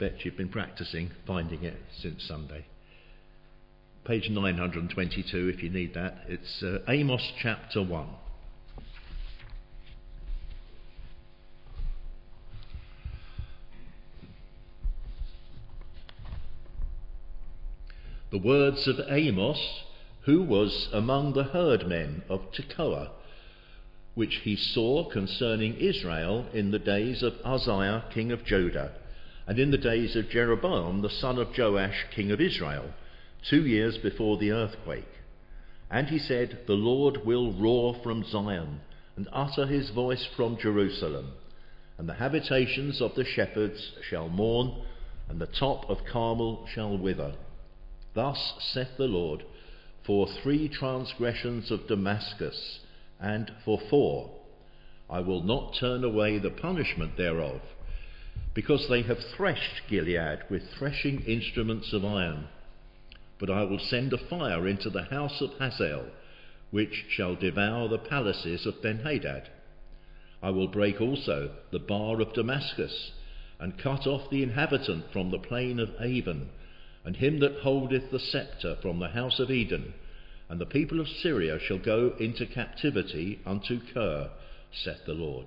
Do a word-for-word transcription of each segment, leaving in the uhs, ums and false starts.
Bet you've been practising finding it since Sunday. Page nine hundred twenty-two if you need that. It's uh, Amos chapter one. The words of Amos, who was among the herdmen of Tekoa, which he saw concerning Israel in the days of Uzziah king of Judah, and in the days of Jeroboam the son of Joash king of Israel, two years before the earthquake. And he said, The Lord will roar from Zion, and utter his voice from Jerusalem, and the habitations of the shepherds shall mourn, and the top of Carmel shall wither. Thus saith the Lord, for three transgressions of Damascus, and for four, I will not turn away the punishment thereof, because they have threshed Gilead with threshing instruments of iron. But I will send a fire into the house of Hazael, which shall devour the palaces of Benhadad. I will break also the bar of Damascus, and cut off the inhabitant from the plain of Avon, and him that holdeth the sceptre from the house of Eden, and the people of Syria shall go into captivity unto Kir, saith the Lord.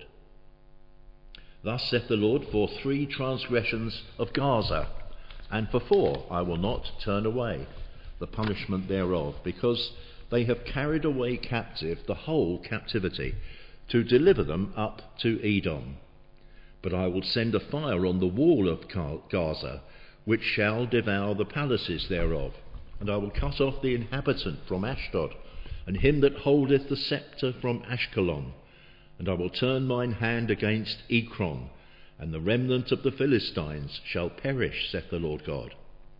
Thus saith the Lord, for three transgressions of Gaza, and for four I will not turn away the punishment thereof, because they have carried away captive the whole captivity, to deliver them up to Edom. But I will send a fire on the wall of Gaza, which shall devour the palaces thereof, and I will cut off the inhabitant from Ashdod, and him that holdeth the sceptre from Ashkelon, and I will turn mine hand against Ekron, and the remnant of the Philistines shall perish, saith the Lord God.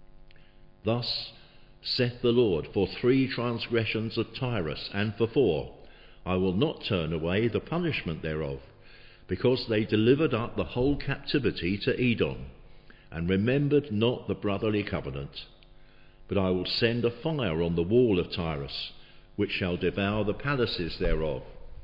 Thus saith the Lord, for three transgressions of Tyrus, and for four, I will not turn away the punishment thereof, because they delivered up the whole captivity to Edom, and remembered not the brotherly covenant. But I will send a fire on the wall of Tyrus, which shall devour the palaces thereof.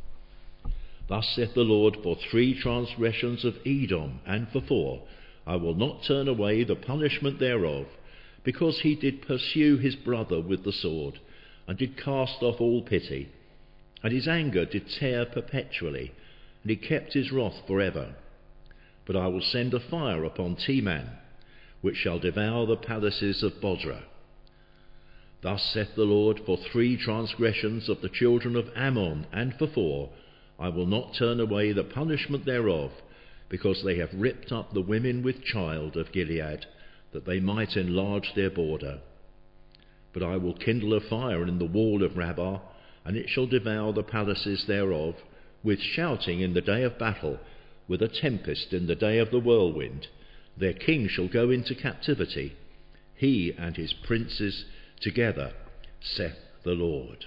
Thus saith the Lord, for three transgressions of Edom, and for four, I will not turn away the punishment thereof, because he did pursue his brother with the sword, and did cast off all pity, and his anger did tear perpetually, and he kept his wrath for ever. But I will send a fire upon Teman, which shall devour the palaces of Bozrah. Thus saith the Lord, for three transgressions of the children of Ammon, and for four, I will not turn away the punishment thereof, because they have ripped up the women with child of Gilead, that they might enlarge their border. But I will kindle a fire in the wall of Rabbah, and it shall devour the palaces thereof, with shouting in the day of battle, with a tempest in the day of the whirlwind. Their king shall go into captivity, he and his princes together, saith the Lord.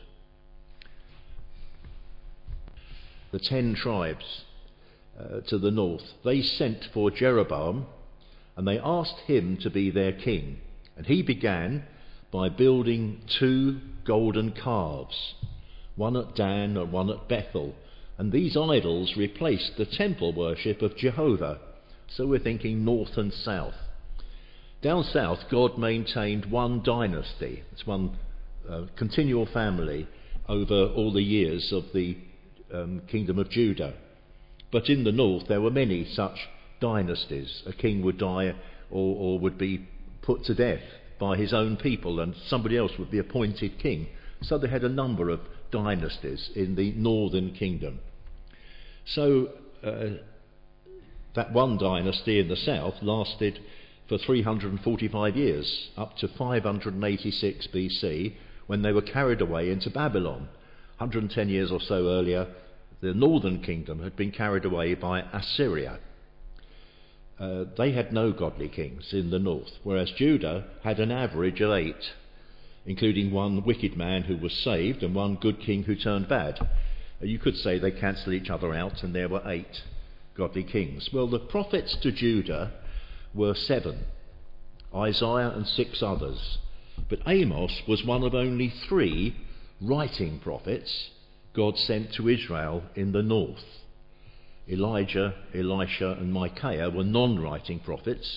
The ten tribes uh, to the north, they sent for Jeroboam, and they asked him to be their king. And he began by building two golden calves, one at Dan and one at Bethel. And these idols replaced the temple worship of Jehovah. So we're thinking north and south. Down south, God maintained one dynasty. It's one uh, continual family over all the years of the um, kingdom of Judah. But in the north, there were many such dynasties. A king would die or, or would be put to death by his own people, and somebody else would be appointed king. So they had a number of dynasties in the northern kingdom. So uh, that one dynasty in the south lasted for three hundred forty-five years, up to five hundred eighty-six B C, when they were carried away into Babylon. one hundred ten years or so earlier, the northern kingdom had been carried away by Assyria. Uh, they had no godly kings in the north, whereas Judah had an average of eight, including one wicked man who was saved and one good king who turned bad. Uh, you could say they cancelled each other out, and there were eight godly kings. Well, the prophets to Judah were seven, Isaiah and six others. But Amos was one of only three writing prophets God sent to Israel in the north. Elijah, Elisha and Micaiah were non-writing prophets,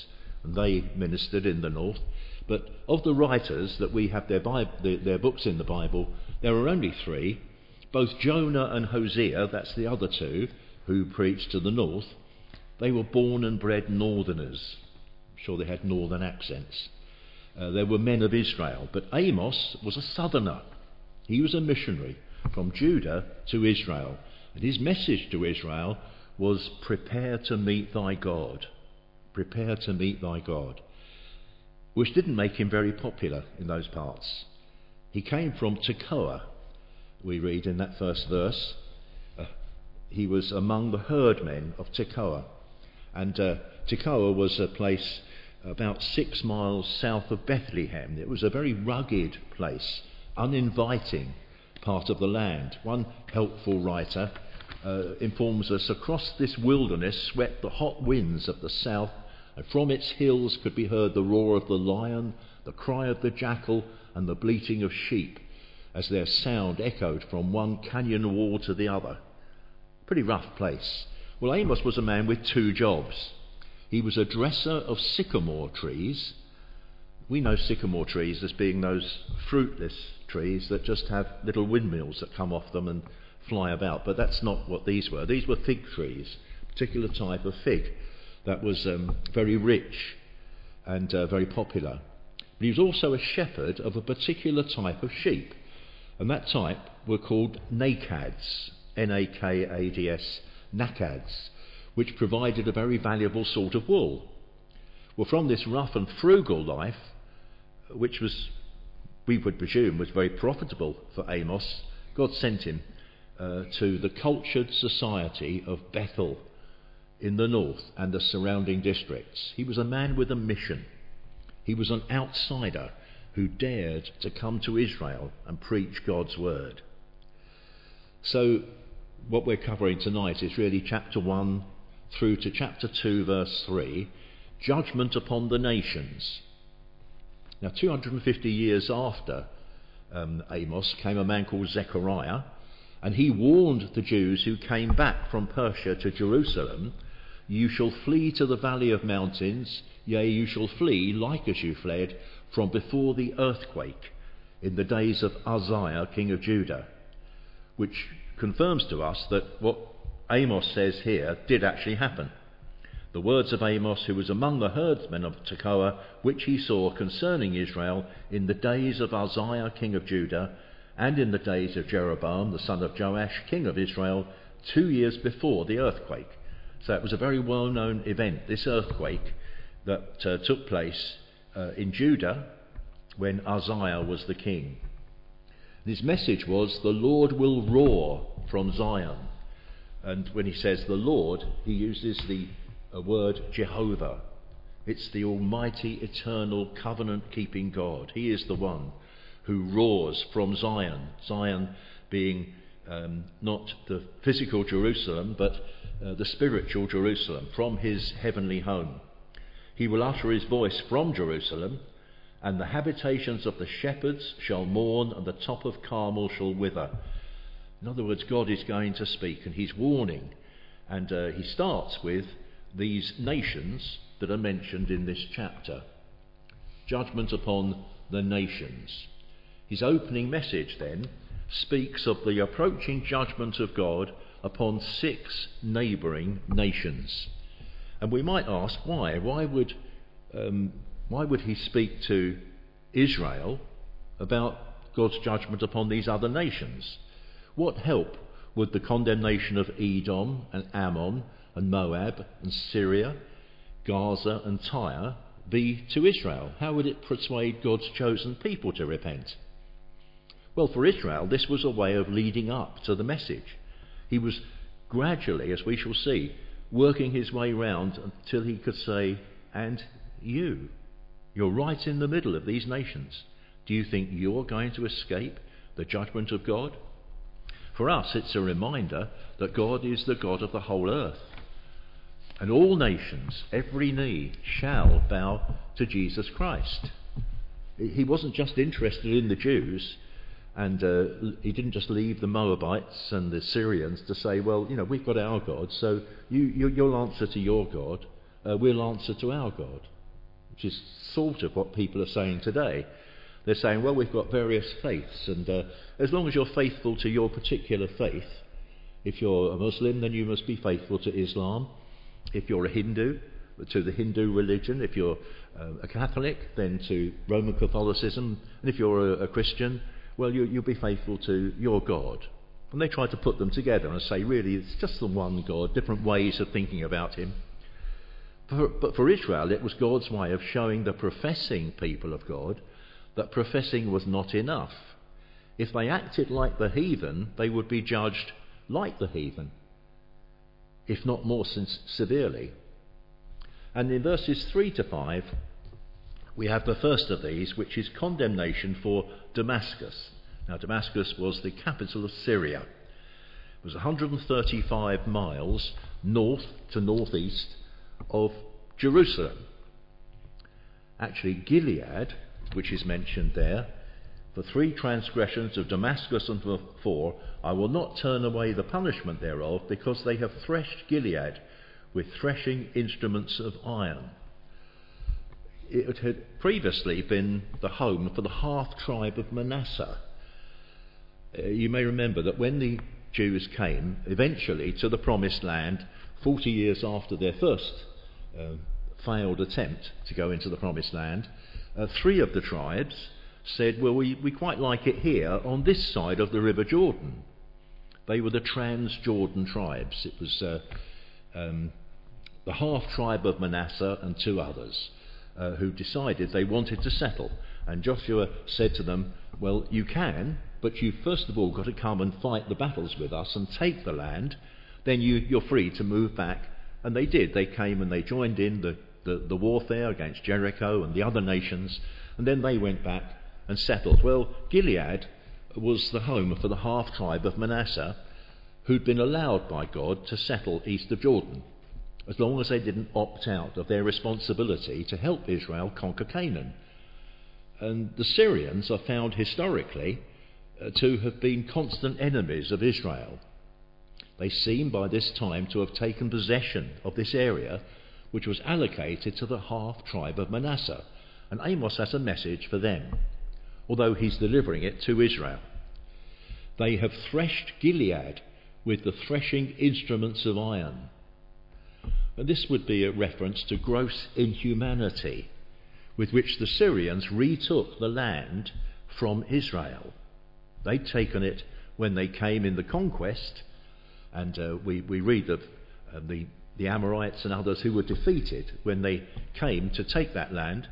and they ministered in the north. But of the writers that we have their, Bible, their, their books in the Bible, there are only three. Both Jonah and Hosea, that's the other two, who preached to the north, they were born and bred northerners. I'm sure they had northern accents. Uh, they were men of Israel. But Amos was a southerner. He was a missionary from Judah to Israel. And his message to Israel was, prepare to meet thy God. Prepare to meet thy God. Which didn't make him very popular in those parts. He came from Tekoa, we read in that first verse. Uh, he was among the herdmen of Tekoa. And uh, Tekoa was a place about six miles south of Bethlehem. It was a very rugged place, uninviting part of the land. One helpful writer uh, informs us, across this wilderness swept the hot winds of the south, and from its hills could be heard the roar of the lion, the cry of the jackal, and the bleating of sheep, as their sound echoed from one canyon wall to the other. Pretty rough place. Well, Amos was a man with two jobs. He was a dresser of sycamore trees. We know sycamore trees as being those fruitless trees that just have little windmills that come off them and fly about, but that's not what these were. These were fig trees, a particular type of fig that was um, very rich and uh, very popular. But he was also a shepherd of a particular type of sheep, and that type were called nacads, N A K A D S, nacads, which provided a very valuable sort of wool. Well, from this rough and frugal life, which was, we would presume, was very profitable for Amos, God sent him uh, to the cultured society of Bethel in the north and the surrounding districts. He was a man with a mission. He was an outsider who dared to come to Israel and preach God's word. So what we're covering tonight is really chapter one through to chapter two, verse three, judgment upon the nations. Now, two hundred fifty years after um, Amos came a man called Zechariah, and he warned the Jews who came back from Persia to Jerusalem, you shall flee to the valley of mountains, yea, you shall flee like as you fled from before the earthquake in the days of Uzziah, king of Judah, which confirms to us that what Amos says here did actually happen. The words of Amos, who was among the herdsmen of Tekoa, which he saw concerning Israel in the days of Uzziah, king of Judah, and in the days of Jeroboam, the son of Joash, king of Israel, two years before the earthquake. So it was a very well-known event, this earthquake that uh, took place uh, in Judah when Uzziah was the king. His message was, the Lord will roar from Zion. And when he says the Lord, he uses the uh, word Jehovah. It's the almighty, eternal, covenant-keeping God. He is the one who roars from Zion. Zion being um, not the physical Jerusalem, but uh, the spiritual Jerusalem, from his heavenly home. He will utter his voice from Jerusalem, and the habitations of the shepherds shall mourn, and the top of Carmel shall wither. In other words, God is going to speak, and he's warning. And uh, he starts with these nations that are mentioned in this chapter. Judgment upon the nations. His opening message then speaks of the approaching judgment of God upon six neighbouring nations. And we might ask why. Why would, um, why would he speak to Israel about God's judgment upon these other nations? What help would the condemnation of Edom and Ammon and Moab and Syria, Gaza and Tyre be to Israel? How would it persuade God's chosen people to repent? Well, for Israel, this was a way of leading up to the message. He was gradually, as we shall see, working his way round until he could say, and you, you're right in the middle of these nations. Do you think you're going to escape the judgment of God? For us, it's a reminder that God is the God of the whole earth. And all nations, every knee, shall bow to Jesus Christ. He wasn't just interested in the Jews, and uh, he didn't just leave the Moabites and the Syrians to say, well, you know, we've got our God, so you, you, you'll answer to your God, uh, we'll answer to our God. which is sort of what people are saying today. They're saying, well, we've got various faiths, and uh, as long as you're faithful to your particular faith, if you're a Muslim, then you must be faithful to Islam. If you're a Hindu, to the Hindu religion. If you're uh, a Catholic, then to Roman Catholicism. And if you're a, a Christian, well, you, you'll be faithful to your God. And they try to put them together and say, really, it's just the one God, different ways of thinking about him. For, but for Israel, it was God's way of showing the professing people of God that professing was not enough. If they acted like the heathen, they would be judged like the heathen, if not more severely. And in verses three to five, we have the first of these, which is condemnation for Damascus. Now, Damascus was the capital of Syria. It was one hundred thirty-five miles north to northeast of Jerusalem. Actually, Gilead, which is mentioned there, for three transgressions of Damascus and for four, I will not turn away the punishment thereof, because they have threshed Gilead with threshing instruments of iron. It had previously been the home for the half-tribe of Manasseh. Uh, you may remember that when the Jews came eventually to the Promised Land, forty years after their first uh, failed attempt to go into the Promised Land, uh, three of the tribes said, well, we, we quite like it here on this side of the River Jordan. They were the Trans-Jordan tribes. It was uh, um, the half-tribe of Manasseh and two others uh, who decided they wanted to settle. And Joshua said to them, well, you can, but you've first of all got to come and fight the battles with us and take the land. Then you, you're free to move back. And they did. They came and they joined in the, the, the warfare against Jericho and the other nations. And then they went back and settled. Well, Gilead was the home for the half-tribe of Manasseh, who'd been allowed by God to settle east of Jordan, as long as they didn't opt out of their responsibility to help Israel conquer Canaan. And the Syrians are found historically uh, to have been constant enemies of Israel. They seem by this time to have taken possession of this area, which was allocated to the half-tribe of Manasseh. And Amos has a message for them, although he's delivering it to Israel. They have threshed Gilead with the threshing instruments of iron. And this would be a reference to gross inhumanity with which the Syrians retook the land from Israel. They'd taken it when they came in the conquest, and uh, we, we read of uh, the, the Amorites and others who were defeated when they came to take that land.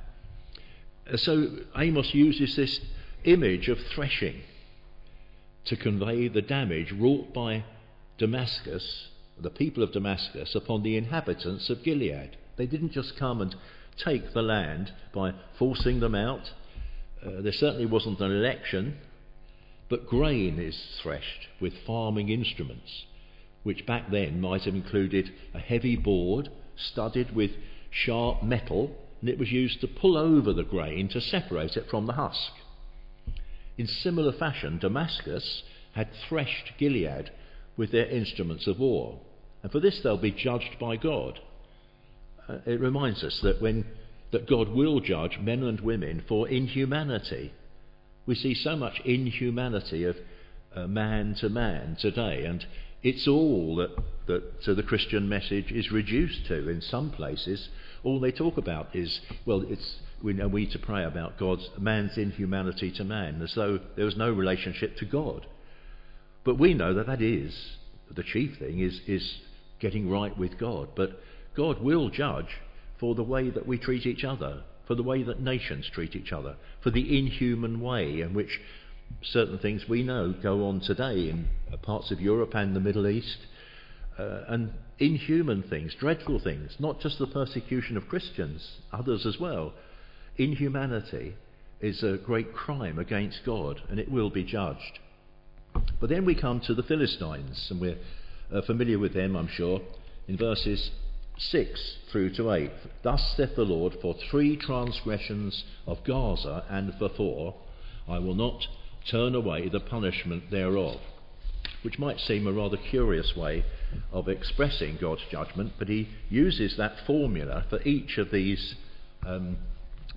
So Amos uses this image of threshing to convey the damage wrought by Damascus, the people of Damascus, upon the inhabitants of Gilead. They didn't just come and take the land by forcing them out. Uh, there certainly wasn't an election, but grain is threshed with farming instruments, which back then might have included a heavy board studded with sharp metal, and it was used to pull over the grain to separate it from the husk. In similar fashion, Damascus had threshed Gilead with their instruments of war, and for this they'll be judged by God. Uh, it reminds us that when that God will judge men and women for inhumanity. We see so much inhumanity of uh, man to man today, and it's all that, that so the Christian message is reduced to. In some places, all they talk about is, well, it's we know we need to pray about God's man's inhumanity to man, as though there was no relationship to God. But we know that that is the chief thing, is is getting right with God. But God will judge for the way that we treat each other, for the way that nations treat each other, for the inhuman way in which certain things we know go on today in parts of Europe and the Middle East, uh, and inhuman things, dreadful things, not just the persecution of Christians, others as well. Inhumanity is a great crime against God, and it will be judged. But then we come to the Philistines, and we're uh, familiar with them, I'm sure, in verses six through to eight. Thus saith the Lord, for three transgressions of Gaza and for four, I will not turn away the punishment thereof. Which might seem a rather curious way of expressing God's judgment, but he uses that formula for each of these um,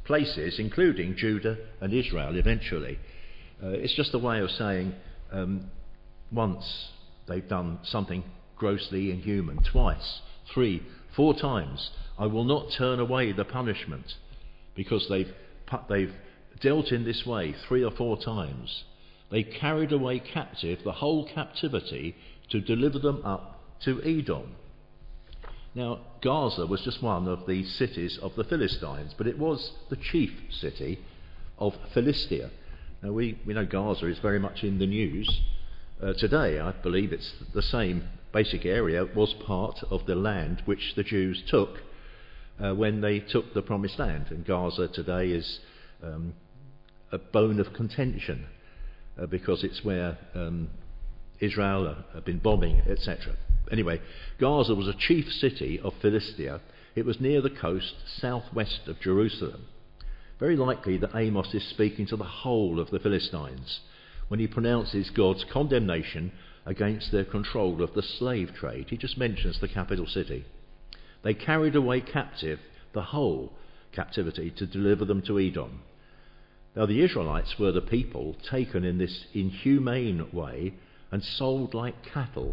places, including Judah and Israel eventually. Uh, it's just a way of saying um, once they've done something grossly inhuman, twice, three, four times, I will not turn away the punishment, because they've they've dealt in this way three or four times. They carried away captive the whole captivity to deliver them up to Edom. Now, Gaza was just one of the cities of the Philistines, but it was the chief city of Philistia. Now, we, we know Gaza is very much in the news uh, today. I believe it's the same basic area, was part of the land which the Jews took uh, when they took the Promised Land. And Gaza today is um, a bone of contention uh, because it's where um, Israel have been bombing, et cetera. Anyway, Gaza was a chief city of Philistia. It was near the coast, southwest of Jerusalem. Very likely that Amos is speaking to the whole of the Philistines when he pronounces God's condemnation against their control of the slave trade. He just mentions the capital city. They carried away captive the whole captivity to deliver them to Edom. Now, the Israelites were the people taken in this inhumane way and sold like cattle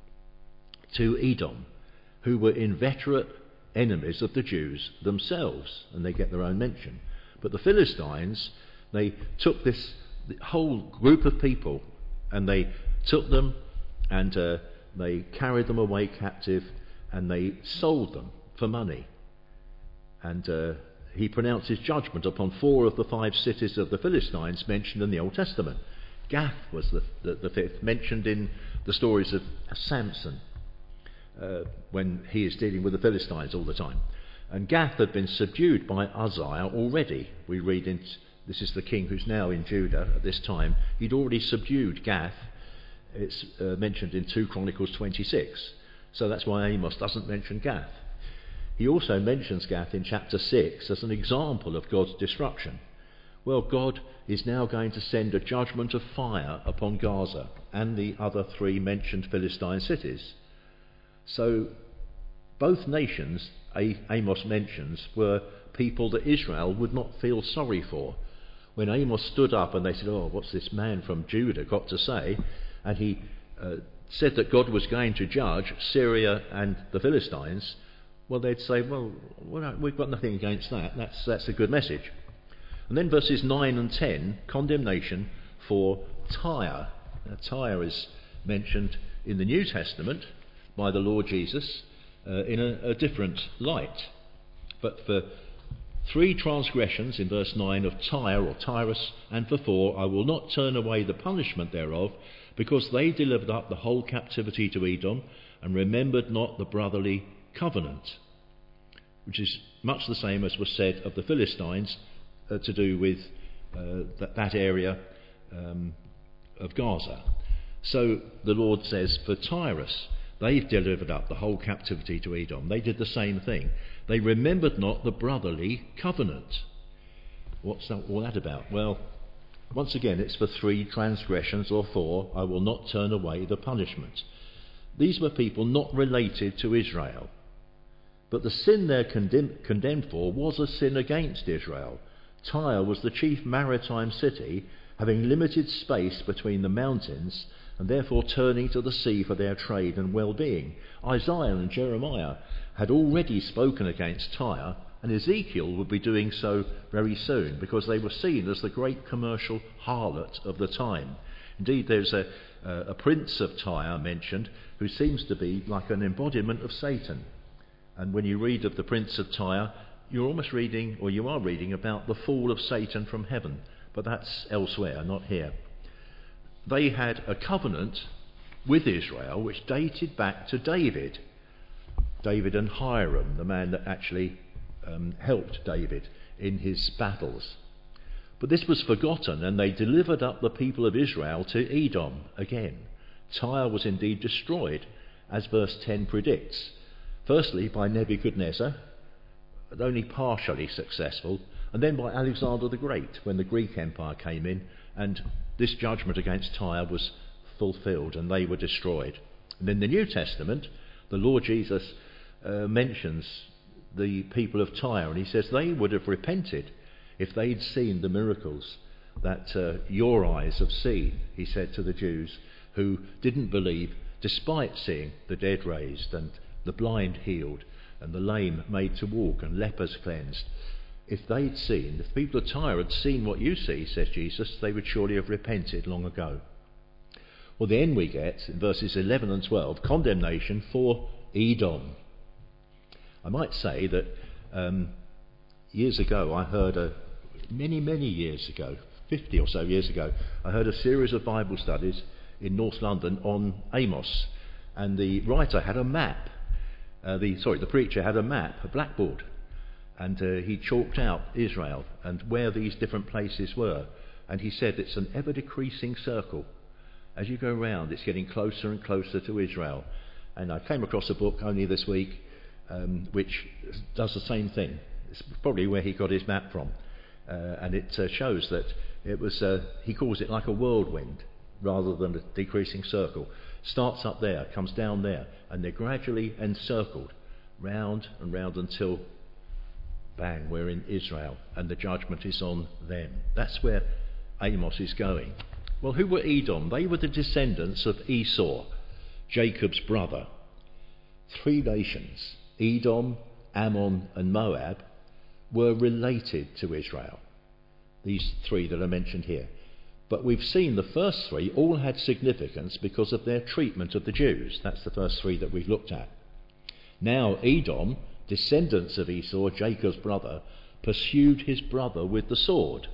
to Edom, who were inveterate enemies of the Jews themselves, and they get their own mention. But the Philistines, they took this whole group of people and they took them and uh, they carried them away captive and they sold them for money. And uh, he pronounces judgment upon four of the five cities of the Philistines mentioned in the Old Testament. Gath was the, the, the fifth, mentioned in the stories of Samson, uh, when he is dealing with the Philistines all the time. And Gath had been subdued by Uzziah already. We read in, this is the king who's now in Judah at this time. He'd already subdued Gath. It's uh, mentioned in two Chronicles twenty-six. So that's why Amos doesn't mention Gath. He also mentions Gath in chapter six as an example of God's destruction. Well, God is now going to send a judgment of fire upon Gaza and the other three mentioned Philistine cities. So both nations Amos mentions were people that Israel would not feel sorry for. When Amos stood up and they said, oh, what's this man from Judah got to say? And he uh, said that God was going to judge Syria and the Philistines, well, they'd say, well, we've got nothing against that. That's, that's a good message. And then verses nine and ten, condemnation for Tyre. Now, Tyre is mentioned in the New Testament by the Lord Jesus uh, in a, a different light. But for three transgressions in verse nine of Tyre or Tyrus, and for four, I will not turn away the punishment thereof, because they delivered up the whole captivity to Edom, and remembered not the brotherly covenant, which is much the same as was said of the Philistines uh, to do with uh, that, that area um, of Gaza. So the Lord says for Tyrus, they've delivered up the whole captivity to Edom. They did the same thing. They remembered not the brotherly covenant. What's that, all that about? Well, once again, it's for three transgressions or four, I will not turn away the punishment. These were people not related to Israel. But the sin they're condemn- condemned for was a sin against Israel. Tyre was the chief maritime city, having limited space between the mountains, and therefore turning to the sea for their trade and well-being. Isaiah and Jeremiah had already spoken against Tyre, and Ezekiel would be doing so very soon, because they were seen as the great commercial harlot of the time. Indeed, there's a, a prince of Tyre mentioned, who seems to be like an embodiment of Satan. And when you read of the prince of Tyre, you're almost reading, or you are reading, about the fall of Satan from heaven. But that's elsewhere, not here. They had a covenant with Israel which dated back to David. David and Hiram, the man that actually um, helped David in his battles. But this was forgotten, and they delivered up the people of Israel to Edom again. Tyre was indeed destroyed, as verse ten predicts. Firstly by Nebuchadnezzar, but only partially successful, and then by Alexander the Great, when the Greek Empire came in, and this judgment against Tyre was fulfilled, and they were destroyed. And in the New Testament, the Lord Jesus uh, mentions the people of Tyre, and he says they would have repented If they'd seen the miracles that uh, your eyes have seen, he said to the Jews, who didn't believe, despite seeing the dead raised and the blind healed and the lame made to walk and lepers cleansed, if they'd seen, if people of Tyre had seen what you see, says Jesus, they would surely have repented long ago. Well, the end we get in verses eleven and twelve, condemnation for Edom. I might say that um, years ago I heard, a, many, many years ago, fifty or so years ago, I heard a series of Bible studies in North London on Amos, and the writer had a map, uh, the sorry, the preacher had a map, a blackboard, and uh, he chalked out Israel and where these different places were, and he said it's an ever-decreasing circle. As you go round, it's getting closer and closer to Israel. And I came across a book only this week um, which does the same thing. It's probably where he got his map from. Uh, and it uh, shows that it was, uh, he calls it like a whirlwind rather than a decreasing circle. Starts up there, comes down there, and they're gradually encircled round and round until, bang, we're in Israel and the judgment is on them. That's where Amos is going. Well, who were Edom? They were the descendants of Esau, Jacob's brother. Three nations, Edom, Ammon and Moab, were related to Israel. These three that are mentioned here. But we've seen the first three all had significance because of their treatment of the Jews. That's the first three that we've looked at. Now Edom, descendants of Esau, Jacob's brother, pursued his brother with the sword.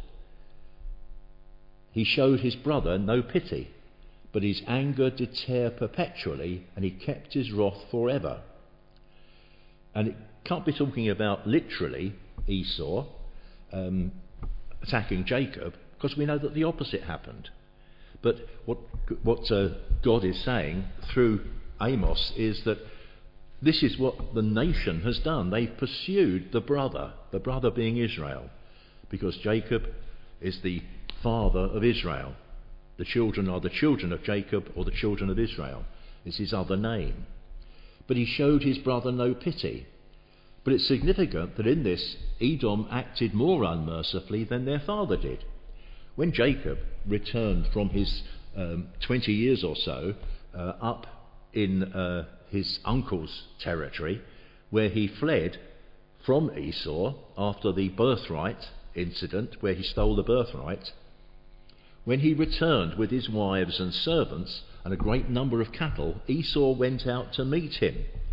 He showed his brother no pity, but his anger did tear perpetually, and he kept his wrath forever. And it can't be talking about literally Esau um, attacking Jacob, because we know that the opposite happened. But what, what uh, God is saying through Amos is that this is what the nation has done. They've pursued the brother, the brother being Israel, because Jacob is the father of Israel. The children are the children of Jacob, or the children of Israel. It's his other name. But he showed his brother no pity. But it's significant that in this, Edom acted more unmercifully than their father did. When Jacob returned from his um, twenty years or so uh, up in uh, his uncle's territory, where he fled from Esau after the birthright incident, where he stole the birthright, when he returned with his wives and servants and a great number of cattle, Esau went out to meet him.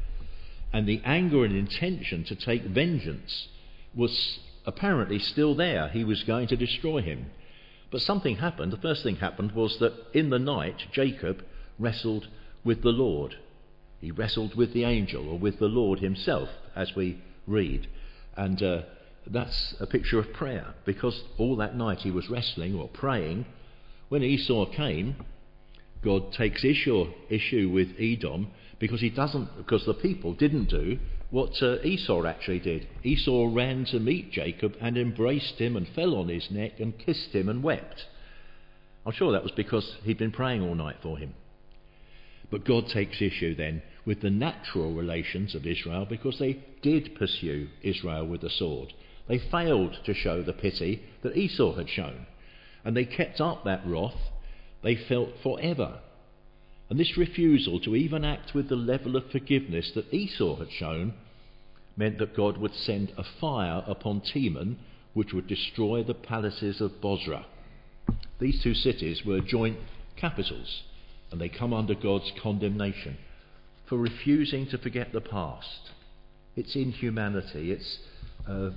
And the anger and intention to take vengeance was apparently still there. He was going to destroy him. But something happened. The first thing happened was that in the night, Jacob wrestled with the Lord. He wrestled with the angel, or with the Lord himself, as we read. And uh, that's a picture of prayer, because all that night he was wrestling or praying. When Esau came, God takes issue, issue with Edom because he doesn't, because the people didn't do what uh, Esau actually did. Esau ran to meet Jacob and embraced him and fell on his neck and kissed him and wept. I'm sure that was because he'd been praying all night for him. But God takes issue then with the natural relations of Israel, because they did pursue Israel with the sword. They failed to show the pity that Esau had shown. And they kept up that wrath they felt forever. And this refusal to even act with the level of forgiveness that Esau had shown meant that God would send a fire upon Teman, which would destroy the palaces of Bozrah. These two cities were joint capitals, and they come under God's condemnation for refusing to forget the past. It's inhumanity. It's uh,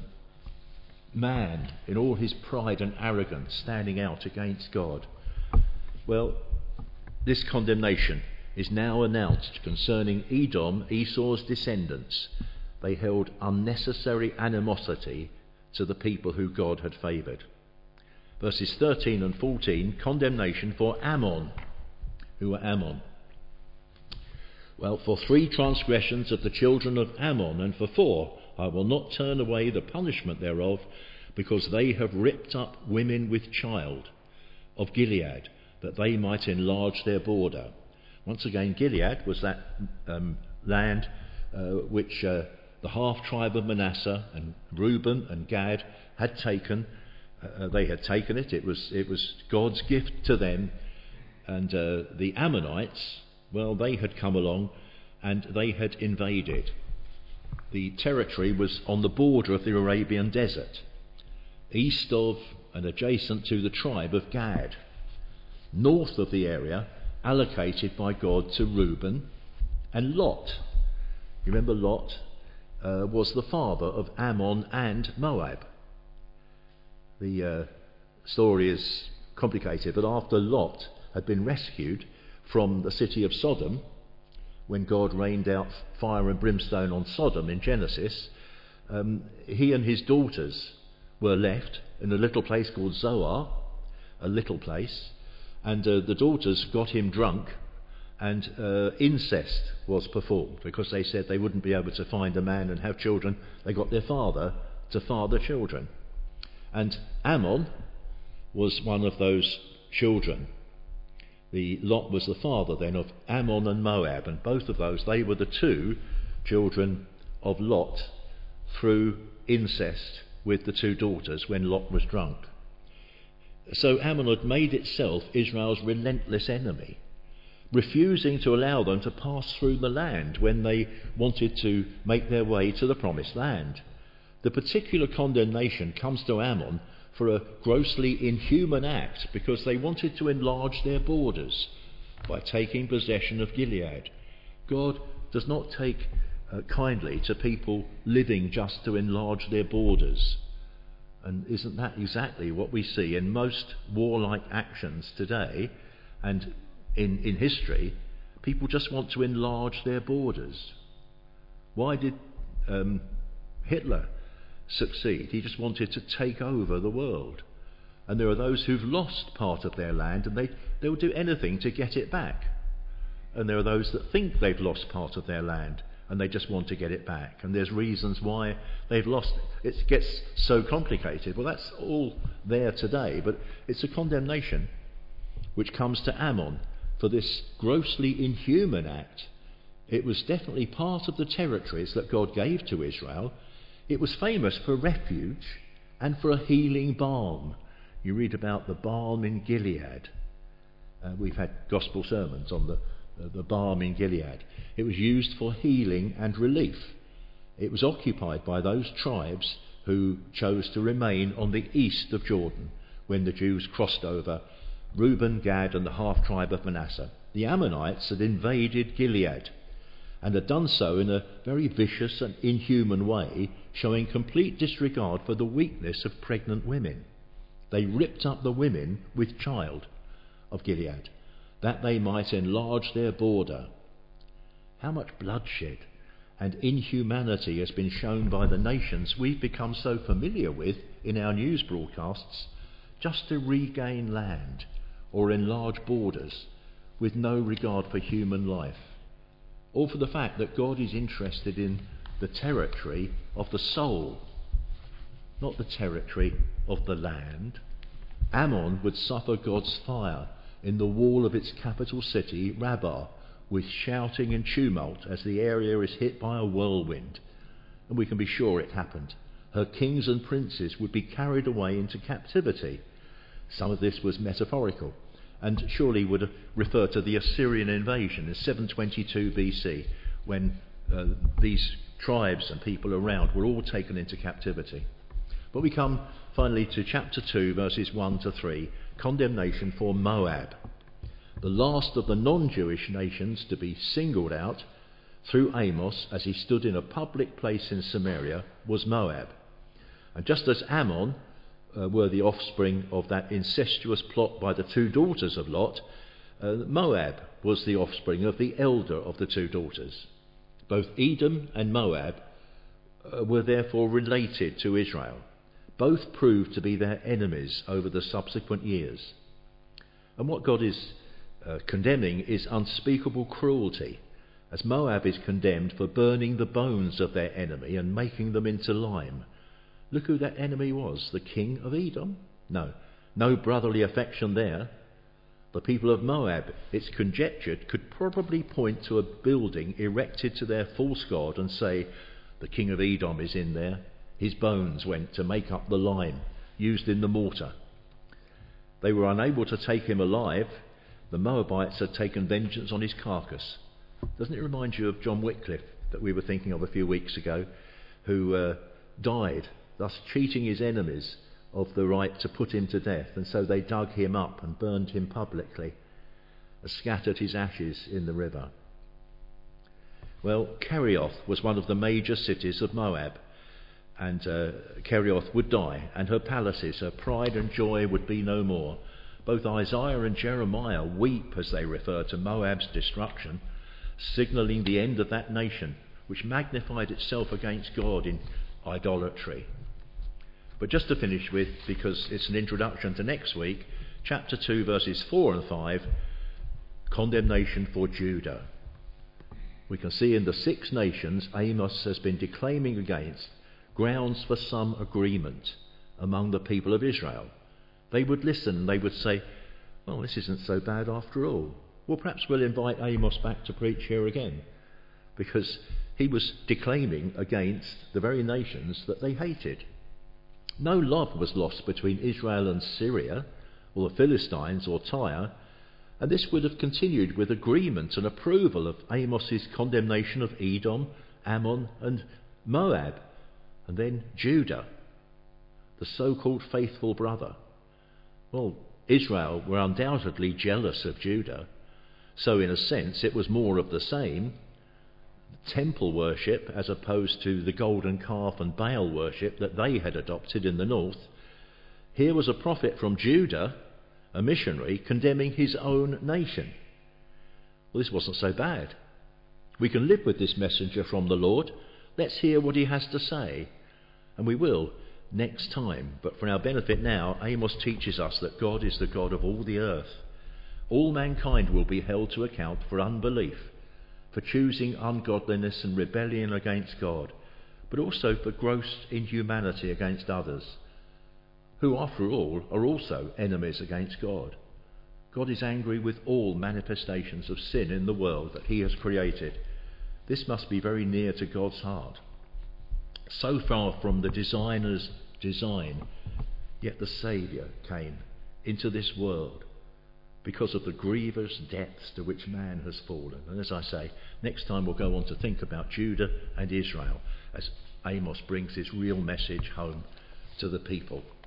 man in all his pride and arrogance standing out against God. Well, this condemnation is now announced concerning Edom, Esau's descendants. They held unnecessary animosity to the people who God had favoured. Verses thirteen and fourteen, condemnation for Ammon. Who were Ammon? Well, for three transgressions of the children of Ammon, and for four, I will not turn away the punishment thereof, because they have ripped up women with child of Gilead, that they might enlarge their border. Once again, Gilead was that um, land uh, which uh, the half-tribe of Manasseh, and Reuben and Gad had taken, uh, they had taken it. It was, it was God's gift to them. And uh, the Ammonites, well, they had come along and they had invaded. The territory was on the border of the Arabian desert, east of and adjacent to the tribe of Gad, north of the area allocated by God to Reuben and Lot. You remember Lot uh, was the father of Ammon and Moab. The uh, story is complicated, but after Lot had been rescued from the city of Sodom, when God rained out fire and brimstone on Sodom in Genesis, um, he and his daughters were left in a little place called Zoar, a little place, and uh, the daughters got him drunk, and uh, incest was performed, because they said they wouldn't be able to find a man and have children. They got their father to father children. And Ammon was one of those children. The Lot was the father then of Ammon and Moab, and both of those, they were the two children of Lot through incest with the two daughters when Lot was drunk. So Ammon had made itself Israel's relentless enemy, refusing to allow them to pass through the land when they wanted to make their way to the promised land. The particular condemnation comes to Ammon for a grossly inhuman act, because they wanted to enlarge their borders by taking possession of Gilead. God does not take uh, kindly to people living just to enlarge their borders. And isn't that exactly what we see in most warlike actions today and in, in history? People just want to enlarge their borders. Why did um, Hitler succeed? He just wanted to take over the world. And there are those who've lost part of their land, and they, they'll do anything to get it back. And there are those that think they've lost part of their land, and they just want to get it back. And there's reasons why they've lost it. It gets so complicated. Well, that's all there today, but it's a condemnation which comes to Ammon for this grossly inhuman act. It was definitely part of the territories that God gave to Israel. It was famous for refuge and for a healing balm. You read about the balm in Gilead. Uh, we've had gospel sermons on the, uh, the balm in Gilead. It was used for healing and relief. It was occupied by those tribes who chose to remain on the east of Jordan when the Jews crossed over, Reuben, Gad and the half-tribe of Manasseh. The Ammonites had invaded Gilead and had done so in a very vicious and inhuman way, showing complete disregard for the weakness of pregnant women. They ripped up the women with child of Gilead, that they might enlarge their border. How much bloodshed and inhumanity has been shown by the nations we've become so familiar with in our news broadcasts, just to regain land or enlarge borders with no regard for human life. Or for the fact that God is interested in the territory of the soul, not the territory of the land. Ammon would suffer God's fire in the wall of its capital city, Rabbah, with shouting and tumult as the area is hit by a whirlwind. And we can be sure it happened. Her kings and princes would be carried away into captivity. Some of this was metaphorical, and surely would refer to the Assyrian invasion in seven twenty-two B C, when uh, these tribes and people around were all taken into captivity. But we come finally to chapter two, verses one to three, condemnation for Moab. The last of the non-Jewish nations to be singled out through Amos as he stood in a public place in Samaria was Moab. And just as Ammon uh, were the offspring of that incestuous plot by the two daughters of Lot, uh, Moab was the offspring of the elder of the two daughters. Both Edom and Moab uh, were therefore related to Israel. Both proved to be their enemies over the subsequent years. And what God is uh, condemning is unspeakable cruelty, as Moab is condemned for burning the bones of their enemy and making them into lime. Look who that enemy was, the king of Edom? No, no brotherly affection there. The people of Moab, it's conjectured, could probably point to a building erected to their false god and say, The king of Edom is in there. His bones went to make up the lime used in the mortar. They were unable to take him alive. The Moabites had taken vengeance on his carcass. Doesn't it remind you of John Wycliffe that we were thinking of a few weeks ago, who uh, died, thus cheating his enemies of the right to put him to death, and so they dug him up and burned him publicly, and scattered his ashes in the river. Well, Kerioth was one of the major cities of Moab, and uh, Kerioth would die, and her palaces, her pride and joy would be no more. Both Isaiah and Jeremiah weep as they refer to Moab's destruction, signalling the end of that nation, which magnified itself against God in idolatry. But just to finish with, because it's an introduction to next week, chapter two, verses four and five, condemnation for Judah. We can see in the six nations Amos has been declaiming against grounds for some agreement among the people of Israel. They would listen, they would say, well, this isn't so bad after all. Well, perhaps we'll invite Amos back to preach here again, because he was declaiming against the very nations that they hated. No love was lost between Israel and Syria, or the Philistines, or Tyre, and this would have continued with agreement and approval of Amos's condemnation of Edom, Ammon and Moab, and then Judah, the so-called faithful brother. Well, Israel were undoubtedly jealous of Judah, so in a sense it was more of the same. Temple worship as opposed to the golden calf and Baal worship that they had adopted in the north. Here was a prophet from Judah, a missionary, condemning his own nation. Well, this wasn't so bad. We can live with this messenger from the Lord. Let's hear what he has to say. And we will next time. But for our benefit now, Amos teaches us that God is the God of all the earth. All mankind will be held to account for unbelief, for choosing ungodliness and rebellion against God, but also for gross inhumanity against others, who after all are also enemies against God. God is angry with all manifestations of sin in the world that he has created. This must be very near to God's heart. So far from the designer's design, yet the Saviour came into this world because of the grievous depths to which man has fallen. And as I say, next time we'll go on to think about Judah and Israel as Amos brings his real message home to the people.